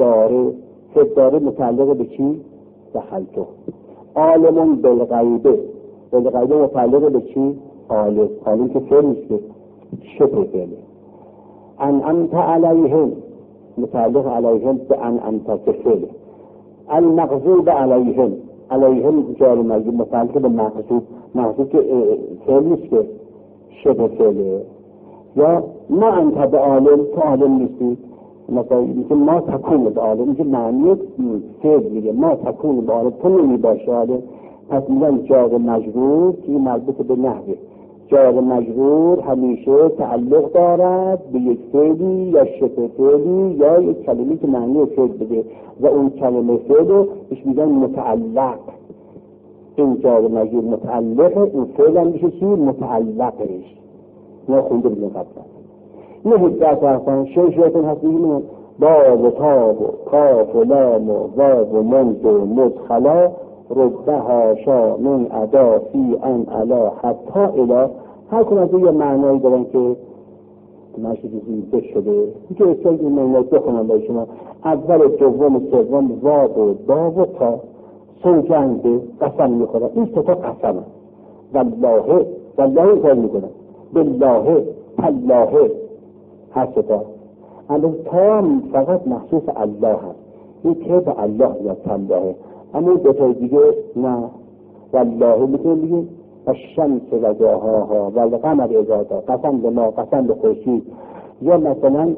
فداره متعلق به چی؟ دخلت. عالم بالغیبه متعلق به چی؟ عالم که فعل نیست که شبه فعله. انعمت علیهم متعلق علیهم به انعمت که فعله. المغضوب علیهم جار مجرور متعلق به مغضوب که فعل نیست که شبه فعله. یا ما انت به عالم، تو عالم نیستی، مثلا میگه ما تکون به عالم، میگه معنی فعل میگه ما تکون به عالم، تو نمی باشی عالم. پس میگن جار مجرور که مربوط به نحوه، جار مجرور همیشه تعلق دارد به یک فعلی یا شبه فعلی یا یک کلمه‌ای که معنی فعل بده و اون کلمه فعل رو بهش میگن متعلق. این جار مجرور متعلقه، اون فعل هم میشه چی؟ متعلقش. نه خونده بگیم قبلا نه حدت هستن شیشتون هست بگیم با و تا و کاف و لام و واو و منز و مدخلا رده هاشا من ادا فی ان علا حتی الا. هر کنه از یه معنایی دارن که مشهدی زیده شده که اصلا این معنی بخونم باید شما. اول دوم سوم واو و با و تا سوگنده قسم میخورن، این ستا قسمه. والله کار میکنن، بالله تالله هر ستا. اما تا فقط مخصوص الله هست، این که به الله یا تالله. اما دو تا دیگه نه. والله میتونیم بگیم الشمس و ضحاها والقمر اذا طلاها، قسم به ما، قسم به خورشید. یا مثلا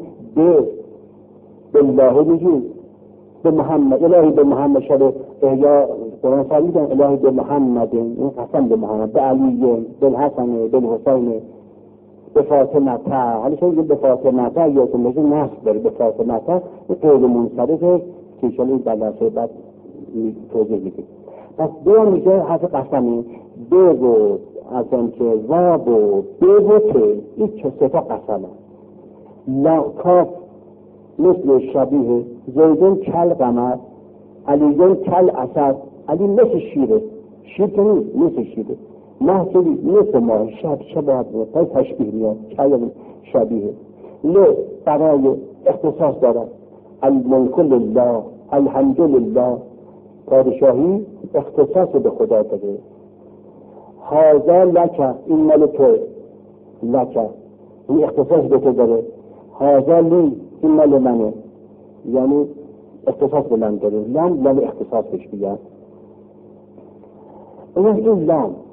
بالله میگیم به محمد، الهی به محمد شده یا قرآن فرمیدن الهی به محمد، این قسم به محمد، به علی، به الحسن، به الحسین، به فاطمه تا. حالا شما به فاطمه تا یا که میگه نصب داره به فاطمه تا، این قول منصرفه که شما این در درسه بعد توضیح میدیم. پس دو میشه حرف قسمی، دو و از آن که واب و دو و ته، این چه ستا قسمه. لا کاف مثل شبیه زیدون کل قمر، علیون کل اسد. علی مثل شیره، شیر که نیست، مثل شیره. ماه که مثل ماه، شباهت بود، پای تشبیه میاد، کل شبیه. ل برای اختصاص دارد، الملک لله، الحمد لله، پادشاهی اختصاص به خدا داده. هذا لک، این مال تو، لک این اختصاص به تو داره. هذا لی، این مال منه، یعنی اختصاص به من داره. لام اختصاص بهش میگن. این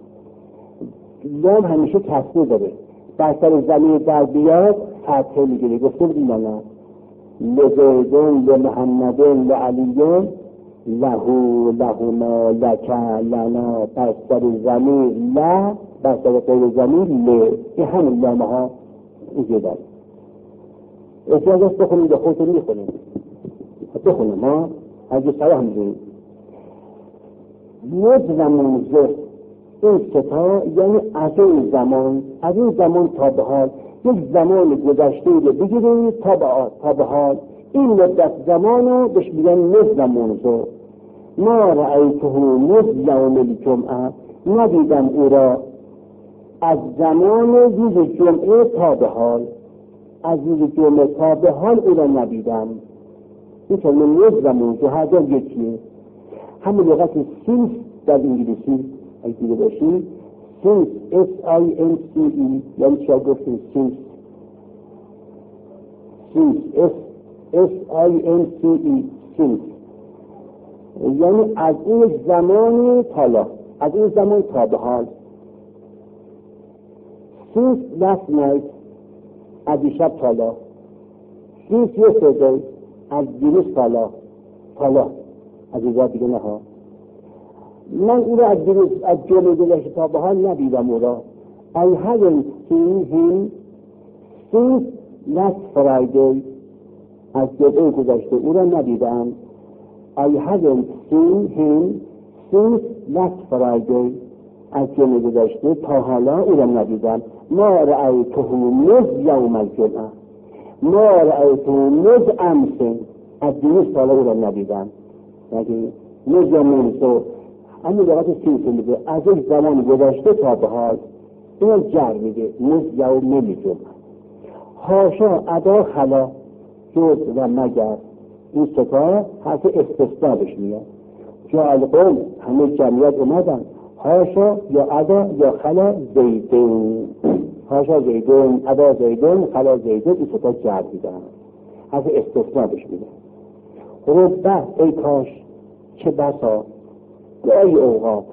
لام همیشه تصویر داره، بر سر زمین در بیاد فتحه میگیره. گفته بودیم نه لزیدون لمحمدون لعلیون لهما لک لنا، بر سر زمین لا، بر سر غیر زمین ل. این همین لامه ها اینجا داره. احتیاج است بخونیم یا خودتون میخونیم؟ بخونیم ها، از یه سرا هم میزونیم. یک زمان زفت این ستا یعنی از این زمان تا به حال، یک زمان گذشته رو بگیرید تا به حال. این مدت زمان رو بهش میگن مثل منذ. ما رأیته مثل یوم الجمعه، ندیدم او را از زمان روز جمعه تا به حال، از روز جمعه تا به حال او را ندیدم. این کلمه مثل منذ هر جا یکیه. همون لغت سینس در انگلیسی اگه دیگه باشید، سینس S-I-N-C-E، یعنی چه گفتیم سینس S-I-N-C-E، سینس یعنی از این زمان تالا، از این زمان تا به حال. سینس last night، از دیشب تالا. سینس yesterday، از دیروز تالا از اینجا دیگه نه ها. من او را از جلوی گذشته تا به حال ندیدم. او را I haven't seen him since last Friday. از جلوی گذشته او را ندیدم. I haven't seen him since last Friday. از جلوی گذشته تا حالا او را ندیدم. ما رأیته مذ یوم الجمعه، ما رأیته مذ امس. از 200 سال او را ندیدم. مذ یوم امس همین لغت سیوت میده، از یک زمان گذشته تا به حال. اینو جر میده، مذ یوم الجمعه. حاشا ادا خلا جز و مگر، این ستا حرف استثناء بهش میاد. جا القوم همه جمعیت اومدن، حاشا یا ادا یا خلا زیدون، حاشا زیدون، ادا زیدون، خلا زیدون، این ستا جر میدن، حرف استثناء بهش میده. ربه ای کاش، چه بسا، گاهی اوقات،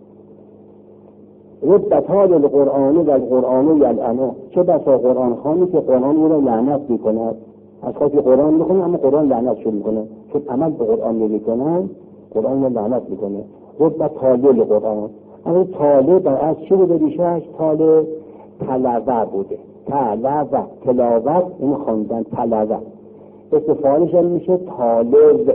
ربطال القرآن و القرآن یلعنه، چه بسا قرآن خانی که قرآن او را لعنت میکند. از خاطر قرآن میکنه اما قرآن لعنتشون میکنه، چون عمل به قرآن نمیکنن قرآن رو لعنت میکنه. ربطال القرآن، اما طالع در از چی بوده؟ ریشهش طالع تلوه بوده. تلوه، تلاوت، این خواندن تلوه. استفعالش هم میشه طالب.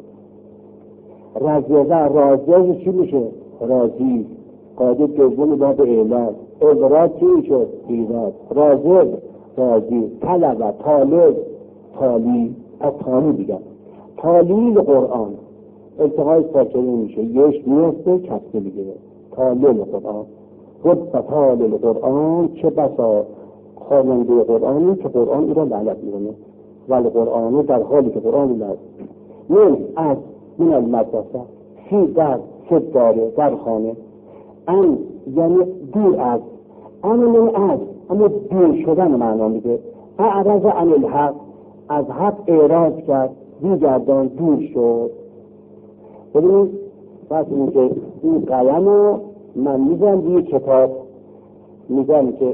رزیزه، رازیزه چی میشه؟ رازی. قاعده دوم باب اعلان. ابراد چی میشه؟ ایراد. رازیز، رازی. طلبه، طالب، تالی. از تالی دیگه تالیل قرآن التقای ساکنه میشه، یش میفته کسته میگیره. تالیل قرآن، ربطال قرآن، چه بسا خواننده قرآنی که قرآن او را لعنت میکنه. ولی قرآن در حالی که قرآن لعنت من از من المدرسه فی در فی داره در خانه، ان یعنی دور از، ان من از اما دور شدن معنا میده. اعرض عن الحق، از حق اعراض کرد، دیگردان، دور شد. ببینید پس اینکه این قلم رو من میزن روی کتاب، میگم که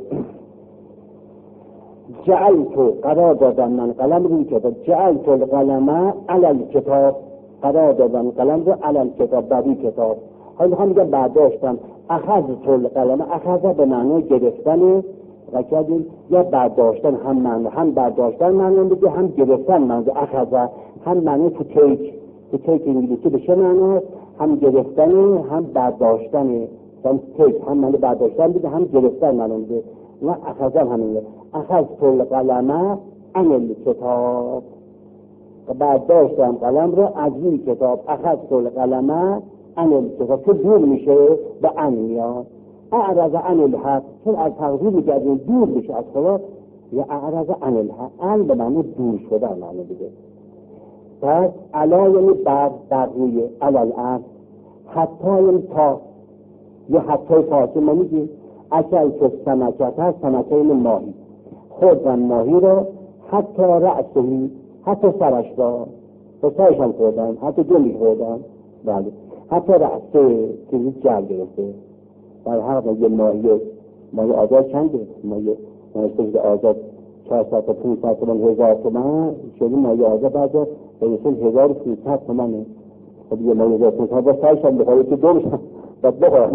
جعلتو قرار دادم من قلم روی کتاب، جعلتو القلم علی الکتاب، قرار دادم قلم رو علی الکتاب، بر کتاب. حالا میخوام میگم برداشتم، اخذتو القلم، اخذ به معنای گرفتن و کردیم یا برداشتن، هم معنی، هم برداشتن معنی بده، هم گرفتن معنی. اخذ هم معنی تو تیک، تو تیک انگلیسی به چه معنی؟ هم گرفتن هم برداشتن. هم تیک هم معنی برداشتن بده، هم گرفتن معنی بده. و اخذن همینه. اخذت القلم عن الکتاب، برداشتم قلم رو از این کتاب. اخذت القلم عن الکتاب که دور میشه به عن میاد. اعرض عن الحق، چون از تغییر میکردیم دور میشه از خدا. یا اعرض عن الحق، عن به معنی دور شده معنی بده. پس علا یعنی بر روی، علال عرض. حتی یعنی تا، یا حتی فاطمه میگی اکل که سمکت هست، سمکه این ماهی، خوردن ماهی را، حتی رأسهی، حتی سرش را، و سرش هم خوردن، حتی جلوی خوردن. بله، حتی رأسه که هیچ جل گرفته. در حق یه ماهی آزاد چنده؟ ماهی سجد آزاد 400 تا 500 تومن 1000 تومن شدی ماهی آزاد آزاد به رسول 1500 تومنه. خب یه ماهی 1500 با سرش هم بخواه که دو بشن باید بخواه.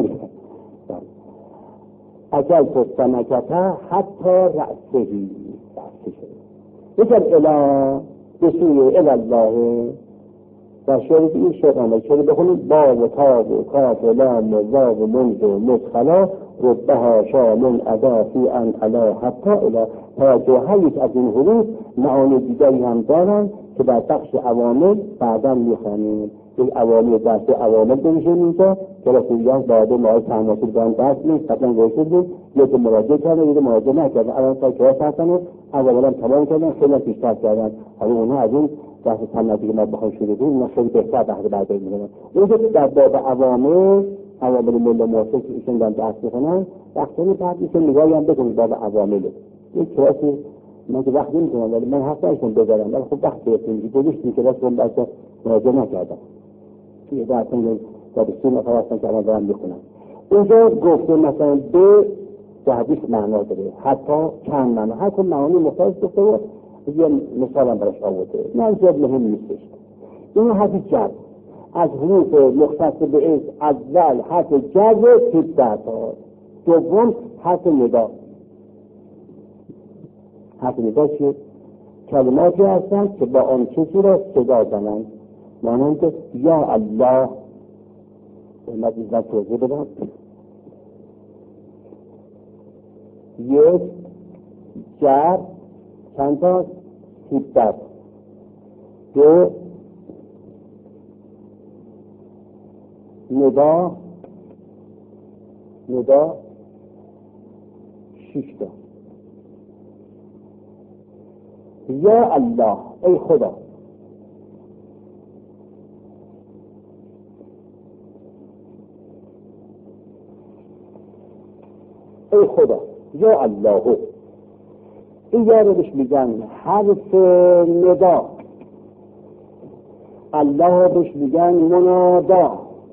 اکل تو سمکته حتی رأسهی، رأسه شده یکم الا بسوی الالله. در شعری که این شعر شعری بخونید با و تا و کاف و لام و وا و منز و مدخلا ربه ها شامل اضافی ان علا حتی الا. توجه هر یک از این حروف معانی دیگری هم دارن که در بخش عوامل بعدا میخوانیم. این عوامل درس عوامل بمیشه اینجا که رسولیان بعد ماه تناسل دارن درس نیست قبلا گوشت بود، یکی مراجعه کردن یکی مراجعه نکردن. الان تا که هستن عوامل هم تمام کردن، خیلی هم پیشتر کردن. حالا اونها از این درس تناسل که ما بخواهیم شروع کنیم اونا خیلی بهتر بحث برداری میکنن. اونجا در باب عوامل ملا مواسط که ایشون دارن درس میکنن وقتی بعد ایشون نگاهی هم بکنید باب عوامله. یک کلاسی من که وقت نمیکنم ولی من حتی ایشون بذارم، ولی خب وقت گرفتیم که گذاشتیم کلاس رو درس مراجعه نکردم. یه درس هم در سین نفر هستن که الان دارم میکنم. اونجا گفته مثلا به حدیث معنا داره، حتی چند معنا، هر کن معانی مختلف گفته بود. یه مثال هم براش آورده، نه زیاد مهم نیستش. این حدیث جد از حروف مختص به اسم اول حرف جر حدت هست، دوم حرف ندا. حرف ندا چیه؟ کلماتی هستند که با آن کسی را صدا زنند، مانند یا الله. من اینجا توضیح بدم. یک جر چند تا حدت، دو ندا 6 تا. یا الله، ای خدا. ای خدا، یا الله. این یارو بهش میگن حرف ندا، الله بهش میگن منادا.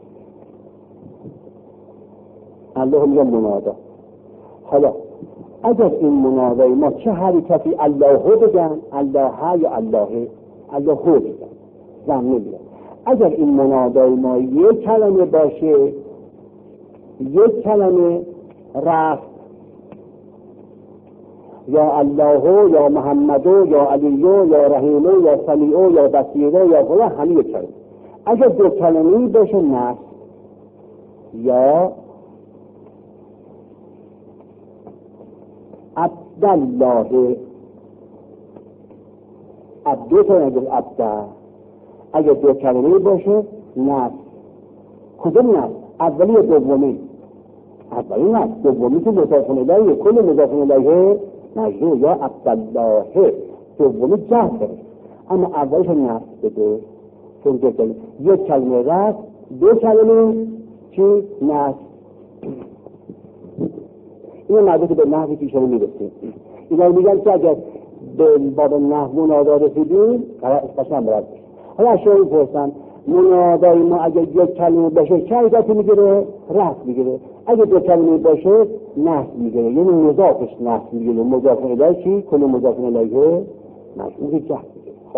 الله میگن منادا. حالا اگر این منادای ما چه حرکتی الله بگن، الله یا الله، الله بگن، زن نمیگن. اگر این منادای ما یک کلمه باشه، یک کلمه رفت، یا الله یا محمدو یا علیو یا رحیمو یا سمیعو یا بصیرو یا فلان، همه یک کلمه. اگر دو کلمه‌ای باشه نفس، یا عبدالله، عبدو نگه عبده. اگر دو کلمه‌ای باشه نفس. کدوم نفس؟ اولی یا دومی؟ اولی نفس. دومی که مضاف الیه، کل مضاف الیه مجرور، یا عبدالله. دومی جهره، اما اولش نفس بده، چون دو کلمه. یک کلمه رفت، دو کلمه چی؟ نفس. این مربوط به نحوی که شما میرسید. اینا میگن که اگر به باب نحو منادا رسیدیم قشنگ برد. حالا شما میپرسن منادای ما اگر یک کلمه باشه چه حرکتی میگیره؟ رفع میگیره. اگر دو کلمه باشه نحو میگیره، یعنی مضافش نحو میگیره. مضاف الیه چی؟ کل مضاف الیه مجموع جهت میگیره. خب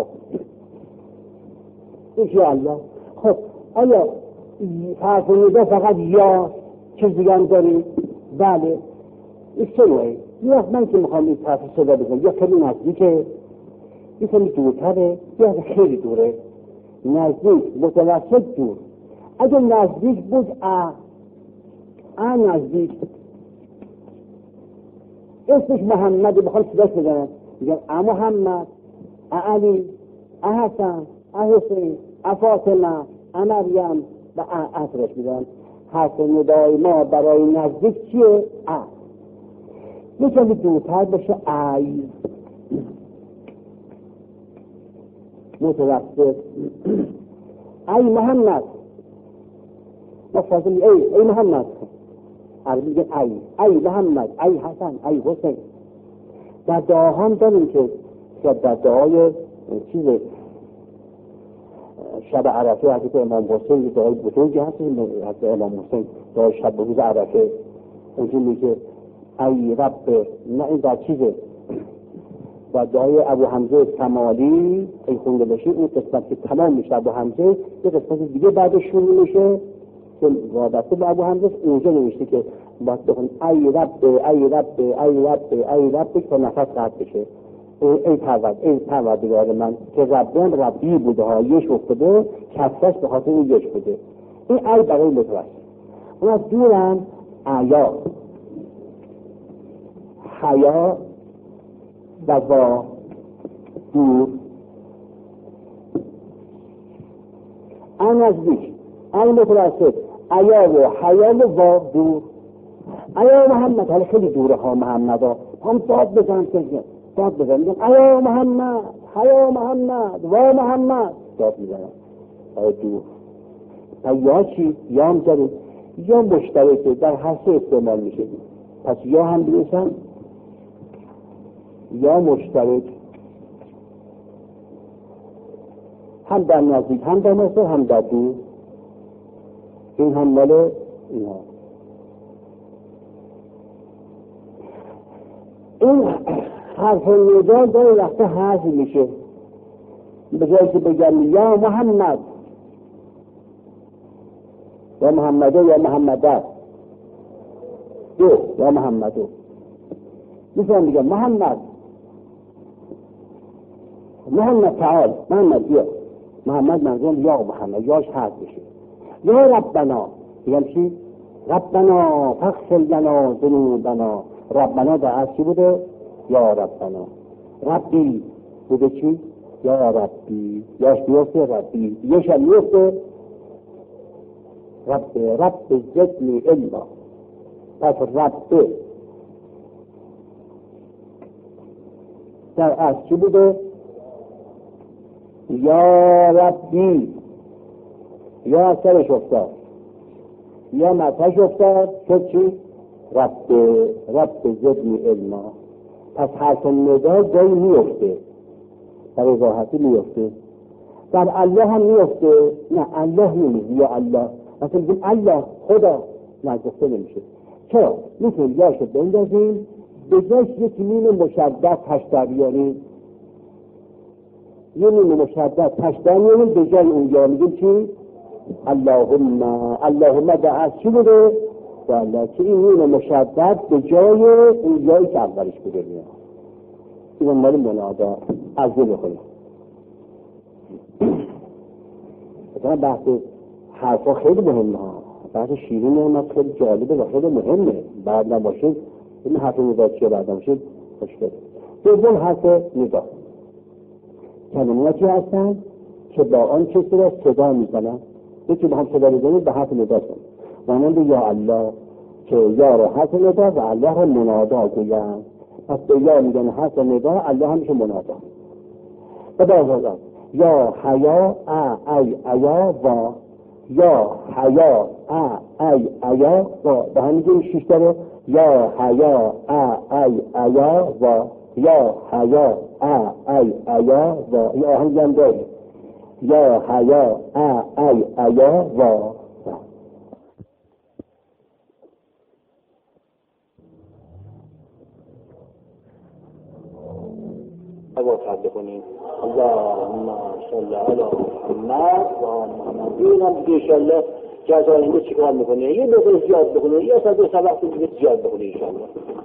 این الله. خب آیا حرف ندا فقط یا چیز دیگه هم داریم؟ بله. این سه نوعه. یا من که میخوام این طرف صدا بزنم، یا خیلی نزدیکه، یا خیلی دورتره، یا خیلی دوره. نزدیک، متوسط، دور. اگر نزدیک بود نزدیک، اسمش محمد، بخوام صداش بزنم میگم محمد، علی، حسن، حسین، فاطمه، مریم و اصرش میدن. حرف ندای ما برای نزدیک چیه؟ میتونی دورتر بشه ای. متوسط ای محمد، مفاصل ای محمد، عربی میگه ای محمد، ای حسن، ای حسین. در دعاها هم داریم که در دعای چیز شب عرفه حضرت امام حسین دعای بزرگی هست، حضرت امام حسین دعای شب روز عرفه اونجا میگه ای رب، نه این در چیزه و دعای ابو حمزه کمالی ای خونده باشی، اون قسمت که تمام میشه ابو حمزه، یه قسمت دیگه بعدش شروع میشه که وابسته به ابو حمزه، اونجا نوشته که باید بخونیم ای رب ای رب ای رب ای رب تا نفس قطع بشه. ای پروردگار من که ربی بوده ها، یش افتاده، کسرش به خاطر این یش بوده. این ای برای متوسط. اون از دورم ایا، حیا و وا، دور. نزدیک، متوسط، ایا و حیا و وا، دور. ایا محمد، حالا خیلی دوره ها محمد ها، هم داد بزن میگن ایا محمد، حیا محمد، وا محمد، داد میزنن. دور. یا چی؟ یا هم داریم، یا مشترکه، در هر سه استعمال میشه. پس یا هم بنویسن یا مشترک، هم در نزدیک، هم در مصر، هم در دور. این هم مال اینا. این حرف ندا داره وقتا حذف میشه، به جایی که بگم یا محمد یا محمده یا محمده دو یا محمدو. میتونم بگم محمد تعال، محمد بیا. محمد منظورم یا محمد، یاش حذف بشه. یا ربنا، بگم چی؟ ربنا فاغفر لنا ذنوبنا. ربنا در اصل چی بوده؟ یا ربنا. ربی بوده چی؟ یا ربی، یاش بیفته ربی، یش هم بیفته رب زدنی علما. پس رب در اصل چی بوده؟ یا ربی، یا سرش افتاد، یا متش افتاد، شد چی؟ رب زدنی علما. پس حرف ندا جایی میفته، در وضاحتی میفته. در الله هم میفته. نه الله نمیگه یا الله، مثلا بگیم الله خدا، نه گفته نمیشه. چرا؟ میتونیم یاشو بندازیم به جاش یک نیم مشدد تشتر بیاریم، یه نیم مشدد تشتر بیاریم به جای اون یا میگیم چی؟ اللهم در چی بوده؟ والله که این نیم مشدد به جای اون جایی که اولش بوده میاد. این مال منادا از دو بخونیم. مثلا بحث حرفا خیلی مهمه ها، بحث شیرین هم خیلی جالبه و خیلی مهمه. بعد نباشه این حرف ندا چیه، بعد نباشه خوشگله. دوم حرف ندا، کلماتی هستن که با آن کسی را صدا میزنن. یکی با هم صدا میزنید به حرف ندا کنید، مانند یا الله که یا را حرف ندا و الله را منادا گویند. پس به یا میگن حرف ندا، الله هم میشه منادا. بدازازم یا حیا ای ایا و یا حیا ای ایا و به هم میگیم شیش داره. یا حیا ای ایا و یا حیا ای ایا و یا هم هم داره. یا حیا ای ایا و واسط بکنیم. اللهم صل علی محمد و آل محمد. اینم دیگه انشالله که از آینده چیکار میکنه، یه مقدار زیاد بکنه، یا صد و سبق دیگه زیاد بکنه انشالله.